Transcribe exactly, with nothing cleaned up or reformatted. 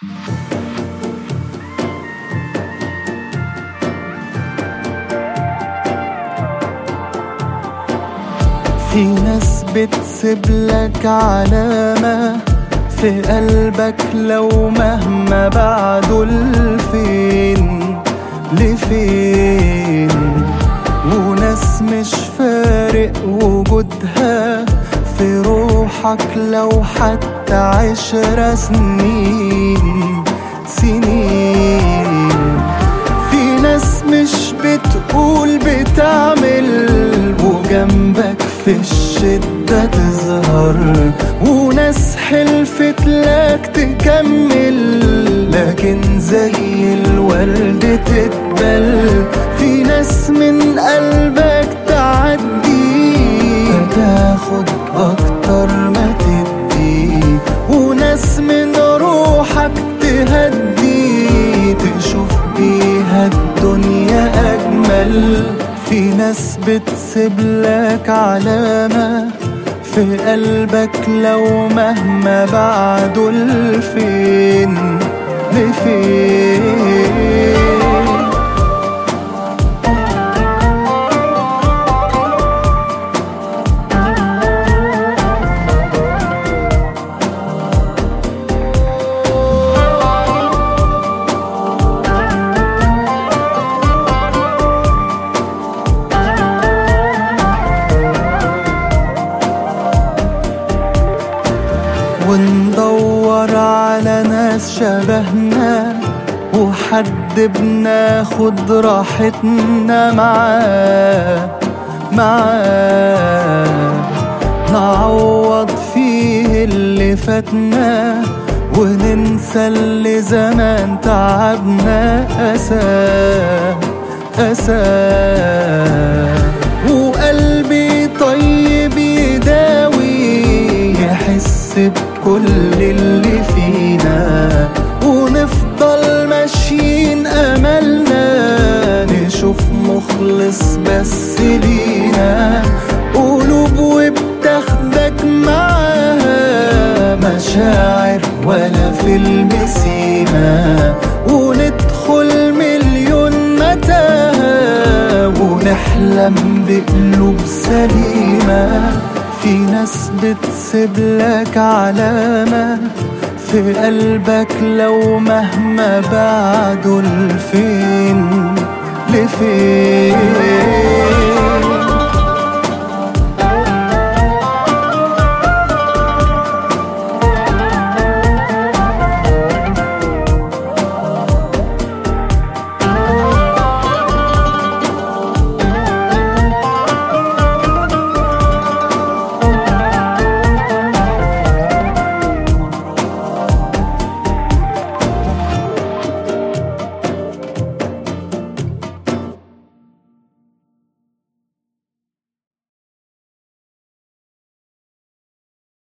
في ناس بتسيبلك علامة في قلبك لو مهما بعدوا لفين لفين، وناس مش فارق وجودها في روحك لو حتى عشر سنين سنين. في ناس مش بتقول بتعمل وجنبك في الشدة تظهر، وناس حلفت لك تكمل لكن زي الورد تتبل. في ناس من قلبك تعدي فتاخد أكتر ما تدي، وناس من روحك تهدي تشوف بيها الدنيا أجمل. في ناس بتسيبلك علامة في قلبك لو مهما بعدوا لفين لفين. وندور على ناس شبهنا وحد بناخد راحتنا معاه معاه، نعوض فيه اللي فاتنا وننسى اللي زمان تعبنا أساه أساه. وقلبي طيب يداوي يحس بكل اللي فينا، ونفضل ماشيين أملنا نشوف مخلص بس لينا. قلوب وبتاخدك معاها مشاعر ولا فيلم سيما، وندخل مليون متاهة ونحلم بقلوب سليمة. في ناس بتسيبلك علامة في قلبك لو مهما بعدوا لفين لفين.